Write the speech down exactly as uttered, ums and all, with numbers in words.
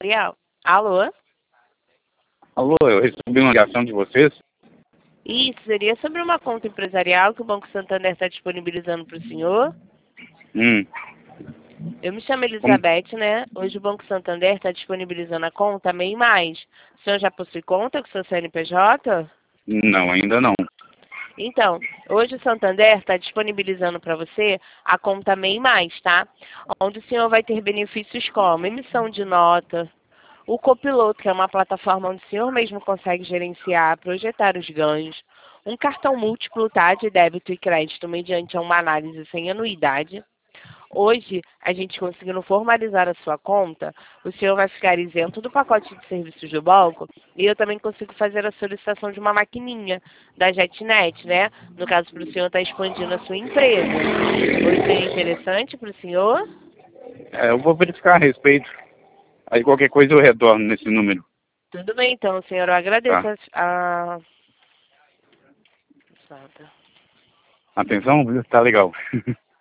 empresarial. Alô? Alô, eu recebi uma ligação de vocês? Isso, seria sobre uma conta empresarial que o Banco Santander está disponibilizando para o senhor. Hum. Eu me chamo Como? Elizabeth, né? Hoje o Banco Santander está disponibilizando a conta MEI Mais. O senhor já possui conta com seu C N P J? Não, ainda não. Então, hoje o Santander está disponibilizando para você a conta MEI Mais, tá? Onde o senhor vai ter benefícios como emissão de nota, o copiloto, que é uma plataforma onde o senhor mesmo consegue gerenciar, projetar os ganhos, um cartão múltiplo, tá, de débito e crédito mediante uma análise sem anuidade. Hoje, a gente conseguindo formalizar a sua conta, o senhor vai ficar isento do pacote de serviços do banco e eu também consigo fazer a solicitação de uma maquininha da JetNet, né? No caso, para o senhor estar expandindo a sua empresa. Hoje seria interessante para o senhor? É, eu vou verificar a respeito. Aí qualquer coisa eu retorno nesse número. Tudo bem, então, senhor. Eu agradeço Tá. a... a... Atenção, tá legal.